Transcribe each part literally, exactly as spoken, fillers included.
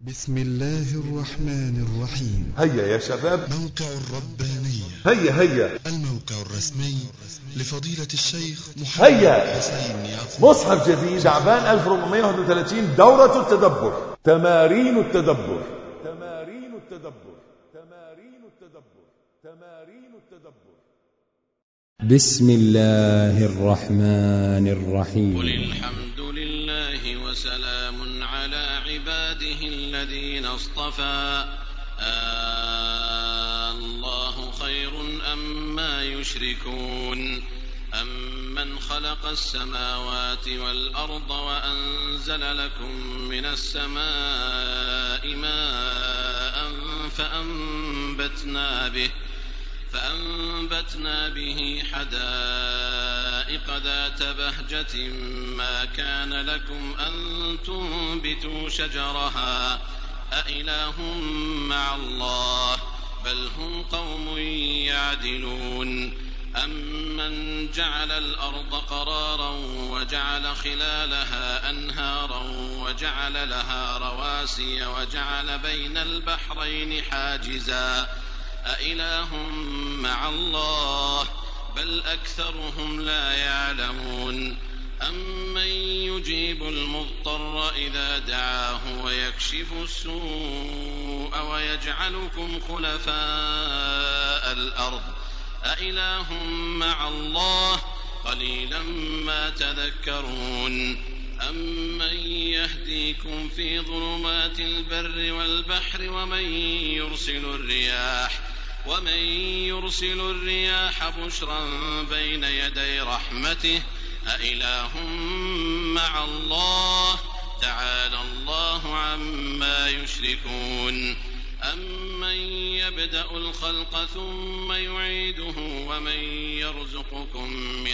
بسم الله الرحمن الرحيم. هيا يا شباب، موقع الربانية. هيا هيا الموقع الرسمي لفضيلة الشيخ محمد هيا حسين يعقوب. مصحف جديد شعبان ألف وأربعمائة وواحد وثلاثين، دورة التدبر، تمارين التدبر تمارين التدبر تمارين التدبر تمارين التدبر. بسم الله الرحمن الرحيم. قل الحمد لله وسلام على عباده الذين اصطفى آه الله خير أما يشركون أمن خلق السماوات والأرض وأنزل لكم من السماء ماء فأنبتنا به فأنبتنا به حدائق ذات بهجة ما كان لكم أن تنبتوا شجرها أإله مع الله بل هم قوم يعدلون أمن جعل الأرض قرارا وجعل خلالها أنهارا وجعل لها رواسي وجعل بين البحرين حاجزا أإله مع الله بل أكثرهم لا يعلمون أمن يجيب المضطر إذا دعاه ويكشف السوء ويجعلكم خلفاء الأرض أإله مع الله قليلا ما تذكرون أمن يهديكم في ظلمات البر والبحر ومن يرسل الرياح ومن يرسل الرياح بشرا بين يدي رحمته أإله مع الله تعالى الله عما يشركون أمن يبدأ الخلق ثم يعيده ومن يرزقكم من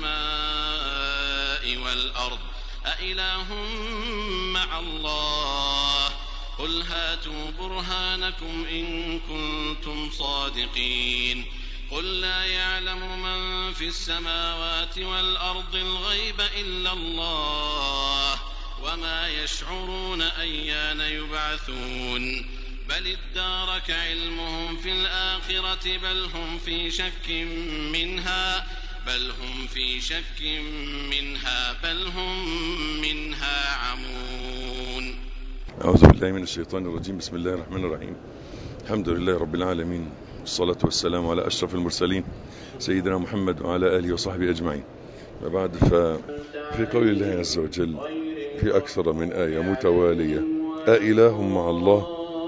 السماء والأرض أإله مع الله قل هاتوا برهانكم إن كنتم صادقين قل لا يعلم من في السماوات والأرض الغيب إلا الله وما يشعرون أيان يبعثون بل ادارك علمهم في الآخرة بل هم في شك منها بل هم في شك منها بل هم منها عمون. أعوذ بالله من الشيطان الرجيم. بسم الله الرحمن الرحيم. الحمد لله رب العالمين، والصلاة والسلام على أشرف المرسلين سيدنا محمد وعلى آله وصحبه أجمعين. وبعد، ففي قول الله عز وجل في أكثر من آية متوالية أإله مع الله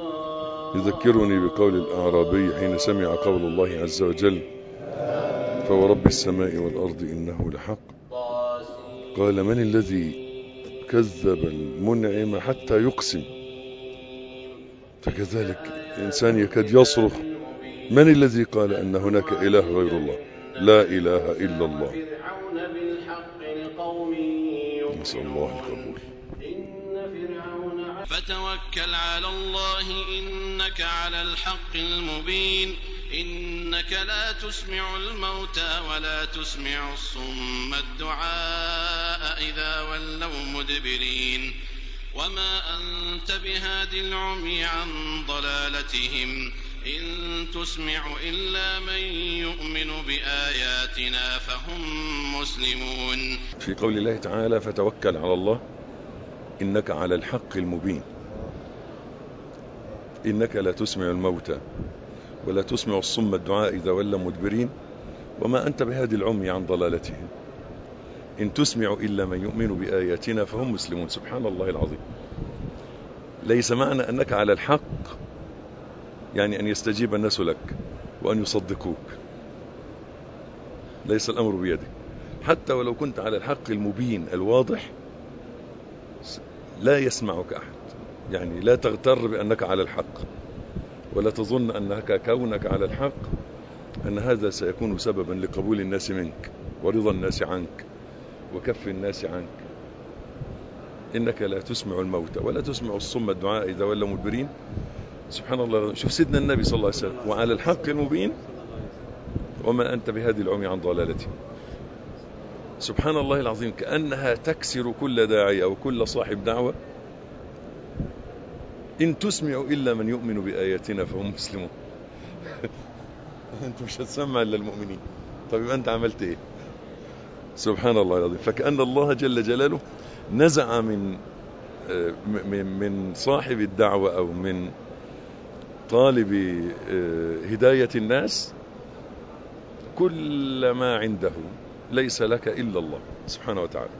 يذكرني بقول الأعرابي حين سمع قول الله عز وجل فورب السماء والأرض إنه لحق قال من الذي كذب المنعم حتى يقسم. فكذلك الإنسان يكاد يصرخ من الذي قال أن هناك إله غير الله؟ لا إله إلا الله. نسأل الله القبول. فتوكل على الله إنك على الحق المبين إنك لا تسمع الموتى ولا تسمع الصم الدعاء إذا ولوا مدبرين وما أنت بهاد العمي عن ضلالتهم إن تسمع إلا من يؤمن بآياتنا فهم مسلمون. في قول الله تعالى فتوكل على الله إنك على الحق المبين إنك لا تسمع الموتى ولا تسمع الصم الدعاء إذا ولوا مدبرين وما أنت بهادي العمي عن ضلالتهم إن تسمع إلا من يؤمن بآياتنا فهم مسلمون. سبحان الله العظيم. ليس معنى أنك على الحق يعني أن يستجيب الناس لك وأن يصدقوك، ليس الأمر بيدك. حتى ولو كنت على الحق المبين الواضح لا يسمعك أحد. يعني لا تغتر بأنك على الحق ولا تظن أنك كونك على الحق أن هذا سيكون سببا لقبول الناس منك ورضا الناس عنك وكف الناس عنك. إنك لا تسمع الموتى ولا تسمع الصم الدعاء إذا ولوا مدبرين. سبحان الله. شوف سيدنا النبي صلى الله عليه وسلم وعلى الحق المبين وما أنت بهذه العمي عن ضلالته. سبحان الله العظيم. كأنها تكسر كل داعي أو كل صاحب دعوة إن تسمع إلا من يؤمن بآياتنا فهم مسلمون. أنت مش هتسمع إلا المؤمنين. طيب يبقى أنت عملت إيه؟ سبحان الله العظيم. فكأن الله جل جلاله نزع من من صاحب الدعوة أو من طالب هداية الناس كل ما عنده، ليس لك إلا الله سبحانه وتعالى.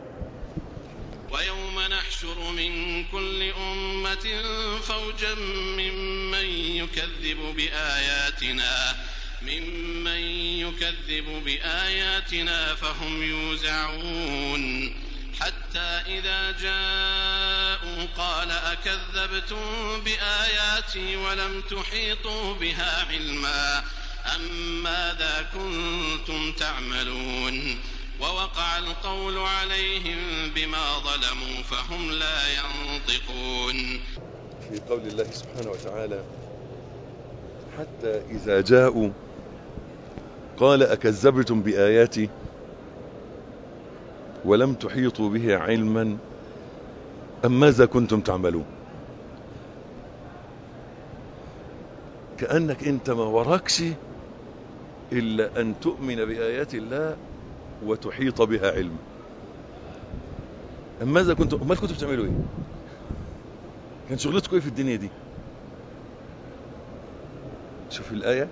ويوم نحشر من كل أمة فوجا ممن يكذب بآياتنا ممن يكذب بآياتنا فهم يوزعون حتى إذا جاءوا قال أكذبتم بآياتي ولم تحيطوا بها علما أم ماذا كنتم تعملون ووقع القول عليهم بما ظلموا فهم لا ينطقون. في قول الله سبحانه وتعالى حتى إذا جاءوا قال أكذبتم بآياتي ولم تحيطوا به علما أم ماذا كنتم تعملون. كأنك أنت ما وراكش إلا أن تؤمن بآيات الله وتحيط بها علما. أم ماذا كنتم أمال كنتم بتعملوا إيه؟ كان شغلتكم إيه في الدنيا دي؟ شوف الآية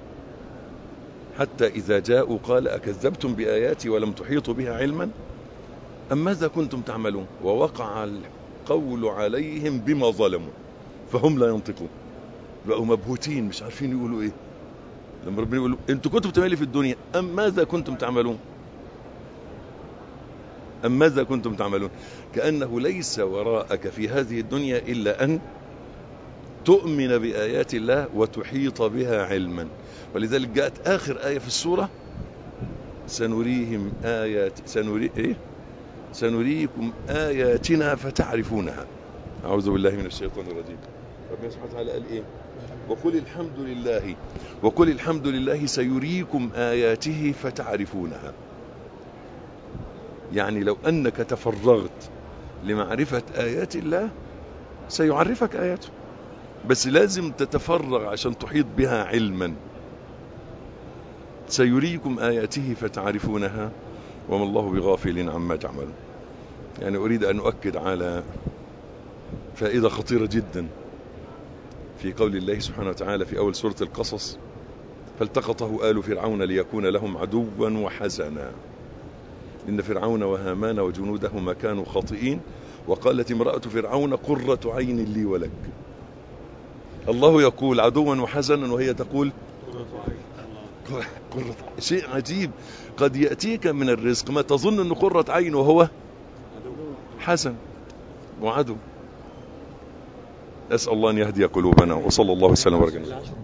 حتى إذا جاءوا قال أكذبتم بآياتي ولم تحيطوا بها علما أم ماذا كنتم تعملون ووقع القول عليهم بما ظلموا فهم لا ينطقون. بقوا مبهوتين مش عارفين يقولوا إيه لما ربنا يقولوا أنتوا كنتم بتعملوا في الدنيا أم ماذا كنتم تعملون أم ماذا كنتم تعملون. كأنه ليس وراءك في هذه الدنيا إلا أن تؤمن بآيات الله وتحيط بها علما. ولذلك جاءت آخر آية في السورة سنريهم آيات سنري إيه سنريكم آياتنا فتعرفونها. أعوذ بالله من الشيطان الرجيم. ربنا سبحانه وتعالى قال إيه وقل الحمد لله وقل الحمد لله سيريكم آياته فتعرفونها. يعني لو أنك تفرغت لمعرفة آيات الله سيعرفك آياته، بس لازم تتفرغ عشان تحيط بها علما. سيريكم آياته فتعرفونها وما الله بغافل عما تعملون. يعني أريد أن أؤكد على فائدة خطيرة جدا في قول الله سبحانه وتعالى في أول سورة القصص فالتقطه آل فرعون ليكون لهم عدوا وحزنا إن فرعون وهامان وجنودهما كانوا خاطئين وقالت امرأة فرعون قرة عين لي ولك. الله يقول عدوا وحزنا وهي تقول قرة. شيء عجيب، قد يأتيك من الرزق ما تظن أنه قرة عين وهو حزن وعدو. أسأل الله أن يهدي قلوبنا وصلى الله وسلم وبارك.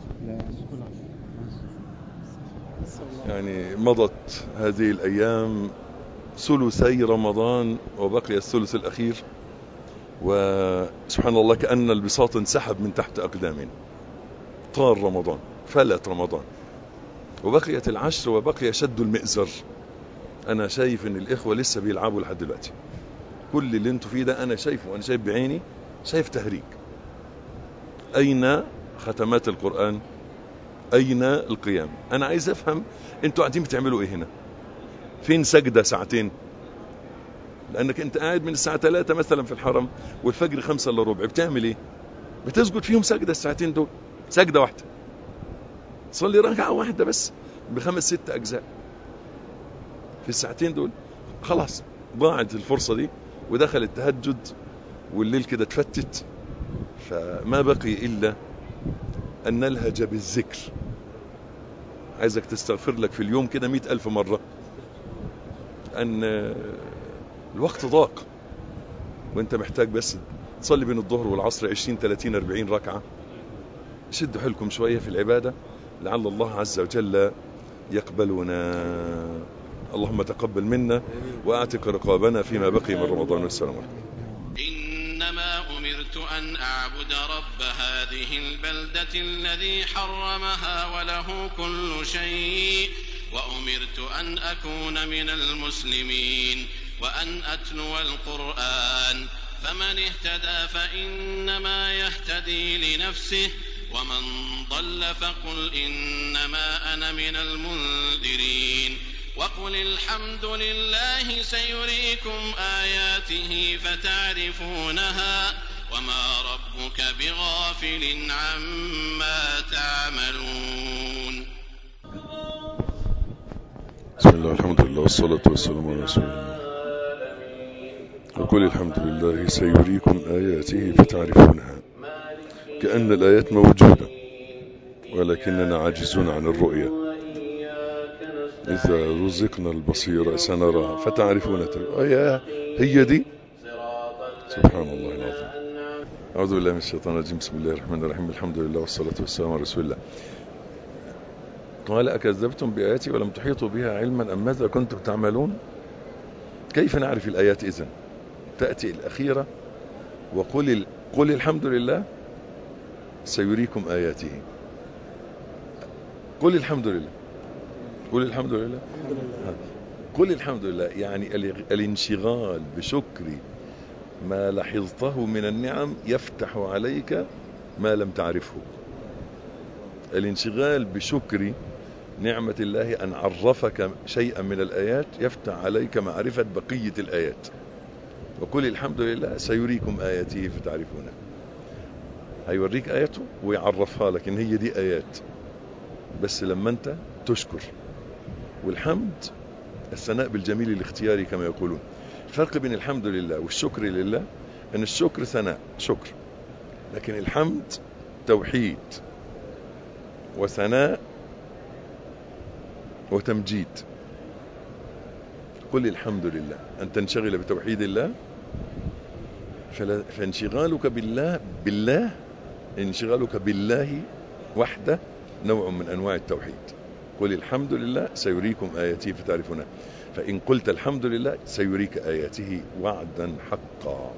يعني مضت هذه الأيام ثلثي رمضان وبقي الثلث الأخير، وسبحان الله كأن البساط انسحب من تحت أقدامنا. طار رمضان، فلت رمضان، وبقيت العشر وبقي شد المئزر. أنا شايف أن الإخوة لسه بيلعبوا لحد دلوقتي. كل اللي انتوا فيه ده أنا شايفه، أنا شايف بعيني، شايف تهريج. أين ختمات القرآن؟ أين القيام؟ أنا عايز أفهم انتوا قاعدين بتعملوا إيه هنا؟ فين سجدة ساعتين؟ لأنك أنت قاعد من الساعة ثلاثة مثلا في الحرم والفجر خمسة إلا ربع، بتعمل إيه؟ بتسجد فيهم سجدة الساعتين دول، سجدة واحدة، صلي ركعة واحدة بس بخمس ست أجزاء في الساعتين دول. خلاص ضاعت الفرصة دي ودخل التهجد والليل كده تفتت، فما بقي إلا أن نلهج بالذكر. عايزك تستغفر لك في اليوم كده مئة ألف مرة، أن الوقت ضاق وانت محتاج بس تصلي بين الظهر والعصر عشرين ثلاثين أربعين ركعة. شدوا حيلكم شوية في العبادة لعل الله عز وجل يقبلنا. اللهم تقبل منا وأعتق رقابنا فيما بقي من رمضان. والسلام عليكم. إنما أمرت أن أعبد رب هذه البلدة الذي حرمها وله كل شيء وأمرت أن أكون من المسلمين وأن أتلو القرآن فمن اهتدى فإنما يهتدي لنفسه ومن ضل فقل إنما أنا من المنذرين وقل الحمد لله سيريكم آياته فتعرفونها وما ربك بغافل عما تعملون. بسم الله الحمد لله والصلاة والسلام على رسول الله. وقل الحمد لله سيريكم آياته فتعرفونها، كأن الآيات موجودة ولكننا عاجزون عن الرؤية. إذا رزقنا البصيرة سنراها فتعرفون آية هي دي. سبحان الله العظيم. أعوذ بالله من الشيطان الرجيم. بسم الله الرحمن الرحيم. الحمد لله والصلاة والسلام على رسول الله. قال أكذبتم بآياتي ولم تحيطوا بها علما أم ماذا كنتم تعملون؟ كيف نعرف الآيات إذن؟ تأتي الأخيرة وقل قل الحمد لله سيريكم آياته. قل الحمد لله قل الحمد لله قل الحمد لله يعني الانشغال بشكر ما لاحظته من النعم يفتح عليك ما لم تعرفه. الانشغال بشكر نعمة الله أن عرفك شيئا من الآيات يفتح عليك معرفة بقية الآيات. وقل الحمد لله سيريكم آياته فتعرفونها. هيوريك آياته ويعرفها لك إن هي دي آيات، بس لما أنت تشكر. والحمد الثناء بالجميل الاختياري كما يقولون. الفرق بين الحمد لله والشكر لله أن الشكر ثناء شكر، لكن الحمد توحيد وثناء وتمجيد. قل الحمد لله أن تنشغل بتوحيد الله، فانشغالك بالله بالله انشغالك بالله وحده نوع من أنواع التوحيد. قل الحمد لله سيريكم آياته فتعرفونها، فإن قلت الحمد لله سيريك آياته وعدا حقا.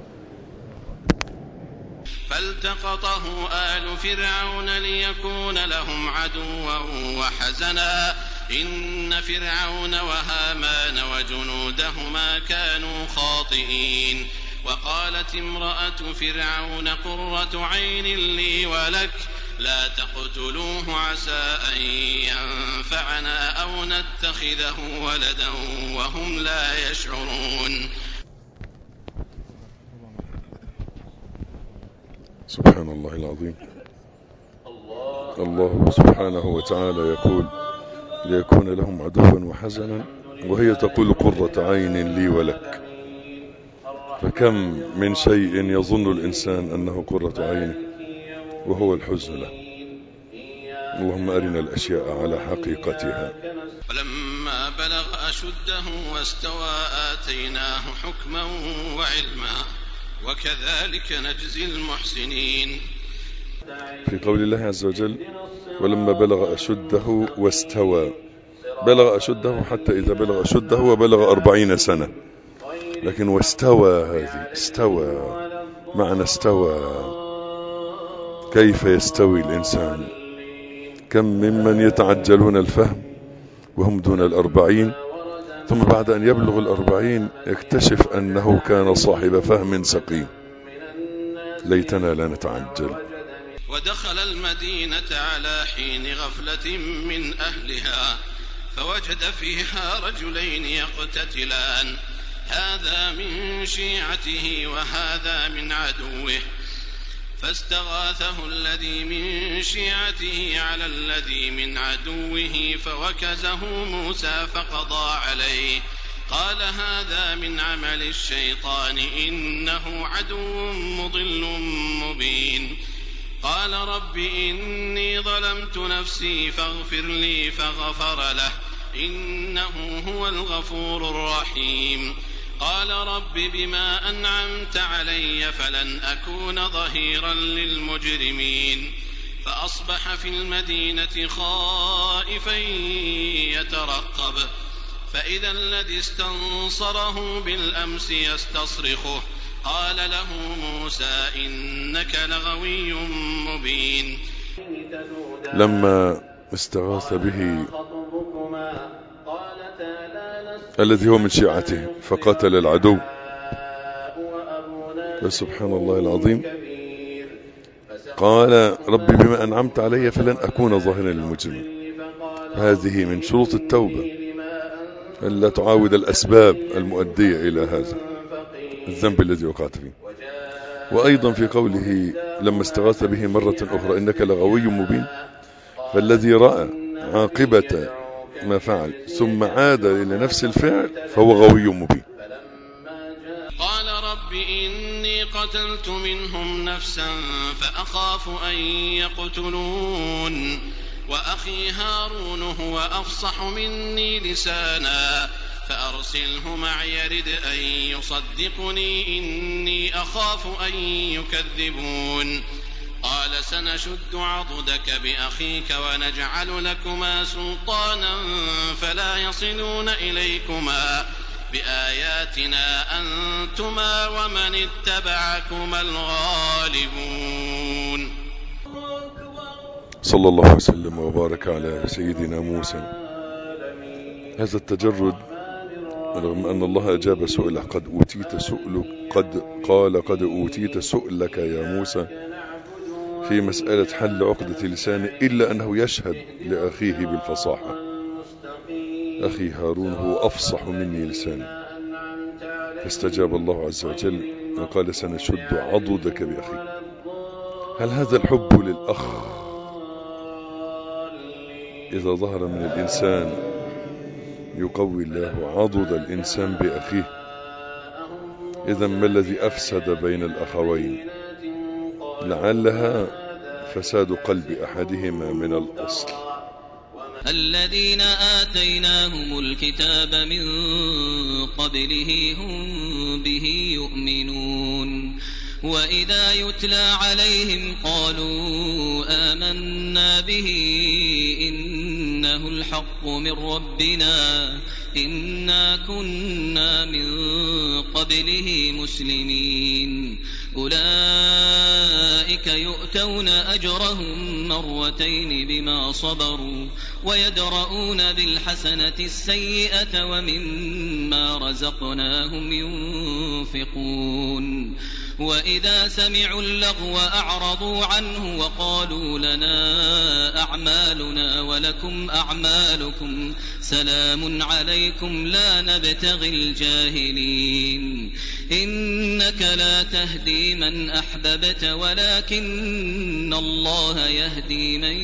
فالتقطه آل فرعون ليكون لهم عدوا وحزنا إن فرعون وهامان وجنودهما كانوا خاطئين. وقالت امرأة فرعون قرة عين لي ولك لا تقتلوه عسى أن ينفعنا أو نتخذه ولدا وهم لا يشعرون. سبحان الله العظيم. الله سبحانه وتعالى يقول ليكون لهم عدوا وحزنا، وهي تقول قرة عين لي ولك. فكم من شيء يظن الإنسان أنه قرة عين وهو الحزن له. اللهم أرنا الأشياء على حقيقتها. ولما بلغ أشده واستوى آتيناه حكما وعلما وكذلك نجزي المحسنين. في قول الله عز وجل ولما بلغ أشده واستوى، بلغ أشده حتى إذا بلغ أشده وبلغ أربعين سنة، لكن واستوى هذه استوى معنى استوى. كيف يستوي الإنسان؟ كم ممن يتعجلون الفهم وهم دون الأربعين، ثم بعد أن يبلغ الأربعين يكتشف أنه كان صاحب فهم سقيم. ليتنا لا نتعجل. ودخل المدينة على حين غفلة من أهلها فوجد فيها رجلين يقتتلان هذا من شيعته وهذا من عدوه فاستغاثه الذي من شيعته على الذي من عدوه فوكزه موسى فقضى عليه قال هذا من عمل الشيطان إنه عدو مضل مبين. قال رب إني ظلمت نفسي فاغفر لي فغفر له إنه هو الغفور الرحيم. قال رب بما أنعمت علي فلن أكون ظهيرا للمجرمين. فأصبح في المدينة خائفا يترقب فإذا الذي استنصره بالأمس يستصرخه قال له موسى إنك لغوي مبين. لما استغاث به الذي هو من شيعته فقتل العدو سبحان الله العظيم. قال ربي بما أنعمت علي فلن أكون ظاهرا للمجرمين. هذه من شروط التوبة، ألا تعاود الأسباب المؤدية إلى هذا الذنب الذي وقعت فيه. وأيضا في قوله لما استغاث به مرة أخرى إنك لغوي مبين، فالذي رأى عاقبة ما فعل ثم عاد إلى نفس الفعل فهو غوي مبين. قال رب إني قتلت منهم نفسا فأخاف أن يقتلون وأخي هارون هو أفصح مني لسانا فأرسله معي يرد أن يصدقني إني أخاف أن يكذبون. قال سنشد عضدك بأخيك ونجعل لكما سلطانا فلا يصلون إليكما بآياتنا أنتما ومن اتبعكما الغالبون. صلى الله وسلم وبارك على سيدنا موسى. هذا التجرد رغم أن الله أجاب سؤله قد أوتيت سؤلك قد قال قد أوتيت سؤلك يا موسى في مسألة حل عقدة لسانه، إلا أنه يشهد لأخيه بالفصاحة. أخي هارون هو أفصح مني لسانا، فاستجاب الله عز وجل وقال سنشد عضدك بأخيك. هل هذا الحب للأخ إذا ظهر من الإنسان يقوي الله عضد الإنسان بأخيه؟ إذا ما الذي أفسد بين الأخوين؟ لعلها فساد قلب أحدهما من الأصل. الذين آتيناهم الكتاب من قبله هم به يؤمنون وإذا يتلى عليهم قالوا آمنا به إنه الحق من ربنا إنا كنا من قبله مسلمين. أولئك يؤتون أجرهم مرتين بما صبروا ويدرؤون بالحسنة السيئة ومما رزقناهم ينفقون. وإذا سمعوا اللغو أعرضوا عنه وقالوا لنا أعمالنا ولكم أعمالكم سلام عليكم لا نبتغي الجاهلين. إنك لا تهدي من أحببت ولكن الله يهدي من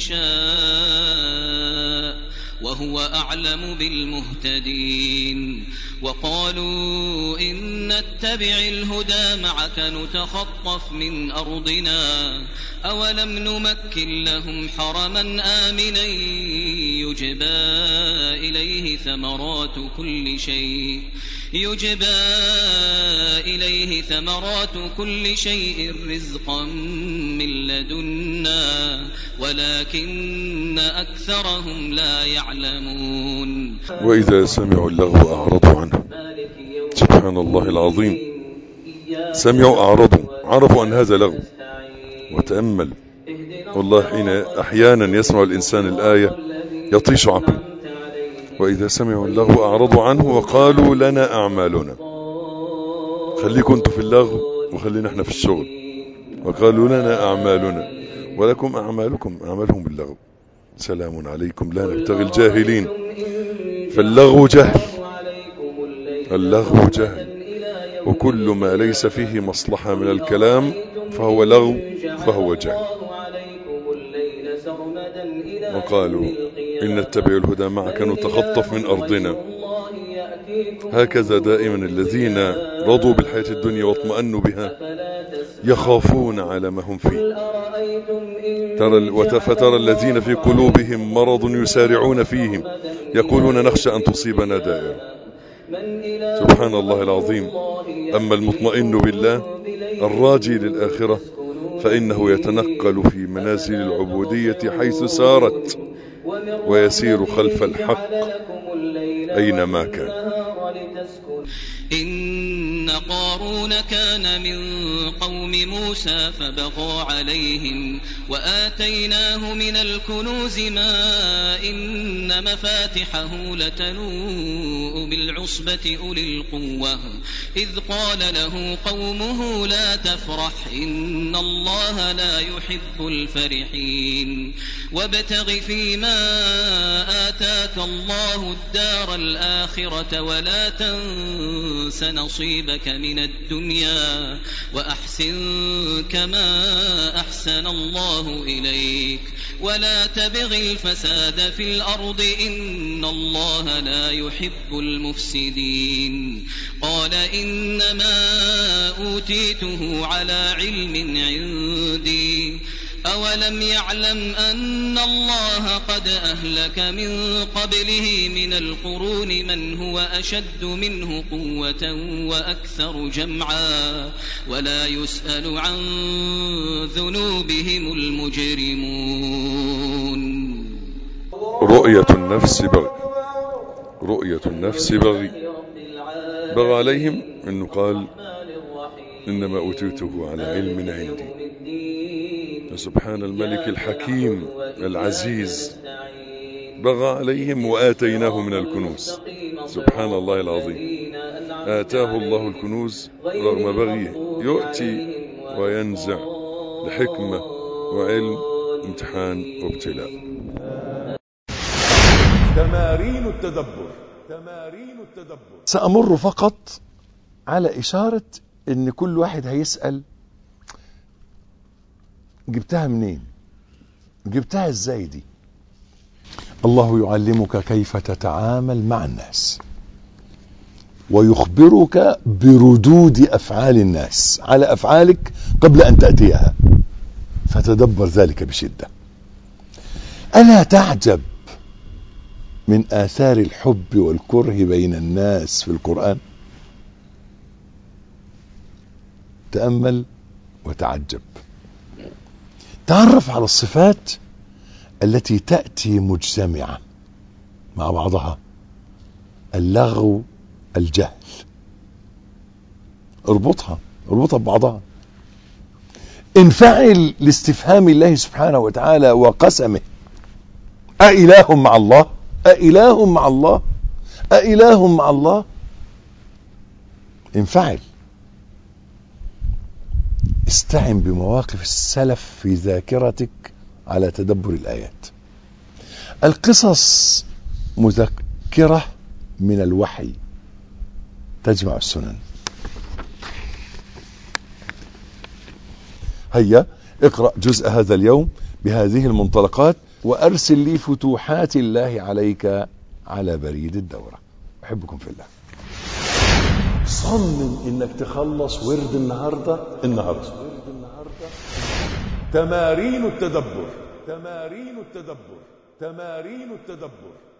يشاء وهو أعلم بالمهتدين. وقالوا إن نتبع الهدى معك نتخطف من أرضنا أولم نمكن لهم حرما آمنا يجبى إليه ثمرات كل شيء يجبى إليه ثمرات كل شيء رزقا من لدنا ولكن أكثرهم لا يعلمون. وإذا سمعوا اللغو أعرضوا عنه. سبحان الله العظيم. سمعوا أعرضوا، عرفوا أن هذا لغو. وتأمل والله حين أحيانا يسمع الإنسان الآية يطيش عقله. وإذا سمعوا اللغو أعرضوا عنه وقالوا لنا أعمالنا. خليكم انتوا في اللغو وخلينا احنا في الشغل. وقالوا لنا أعمالنا ولكم أعمالكم أعمالهم باللغو سلام عليكم لا نبتغي الجاهلين. فاللغو جهل، اللغو جهل، وكل ما ليس فيه مصلحة من الكلام فهو لغو فهو جهل. وقالوا إن نتبع الهدى معك نتخطف من أرضنا. هكذا دائما الذين رضوا بالحياة الدنيا واطمأنوا بها يخافون على ما هم فيه. ترى فترى الذين في قلوبهم مرض يسارعون فيهم يقولون نخشى أن تصيبنا دائرة. سبحان الله العظيم. أما المطمئن بالله الراجي للآخرة فإنه يتنقل في منازل العبودية حيث سارت ويسير خلف الحق أينما كان. إن قارون كان من قوم موسى فبغى عليهم وآتيناه من الكنوز ما إن مفاتحه لتنوء بالعصبة أولي القوة إذ قال له قومه لا تفرح إن الله لا يحب الفرحين وابتغ فيما آتاك الله الدار الآخرة ولا تنس نصيبك من الدنيا وأحسن كما أحسن الله إليك ولا تبغ الفساد في الأرض إن الله لا يحب المفسدين قال إنما أوتيته على علم عندي أولم يعلم أن الله قد أهلك من قبله من القرون من هو أشد منه قوة وأكثر جمعا ولا يسأل عن ذنوبهم المجرمون. رؤية النفس بغي رؤية النفس بغي بغى عليهم أنه قال إنما أوتيته على علم عندي. سبحان الملك الحكيم العزيز بغى عليهم وآتيناه من الكنوز. سبحان الله العظيم آتاه الله الكنوز رغم بغيه يؤتي وينزع لحكمة وعلم امتحان وابتلاء. تمارين التدبر تمارين التدبر سأمر فقط على إشارة إن كل واحد هيسأل جبتها منين؟ جبتها ازاي دي؟ الله يعلمك كيف تتعامل مع الناس ويخبرك بردود أفعال الناس على أفعالك قبل أن تأتيها فتدبر ذلك بشدة. ألا تعجب من آثار الحب والكره بين الناس في القرآن؟ تأمل وتعجب. تعرف على الصفات التي تأتي مجتمعة مع بعضها: اللغو، الجهل. اربطها اربطها ببعضها. انفعل لاستفهام الله سبحانه وتعالى وقسمه: أإله مع الله؟ أإله مع الله؟ أإله مع الله؟ انفعل. استعن بمواقف السلف في ذاكرتك على تدبر الآيات. القصص مذكرة من الوحي تجمع السنن. هيا اقرأ جزء هذا اليوم بهذه المنطلقات وأرسل لي فتوحات الله عليك على بريد الدورة. أحبكم في الله. صمم انك تخلص ورد النهاردة النهاردة تمارين التدبر تمارين التدبر تمارين التدبر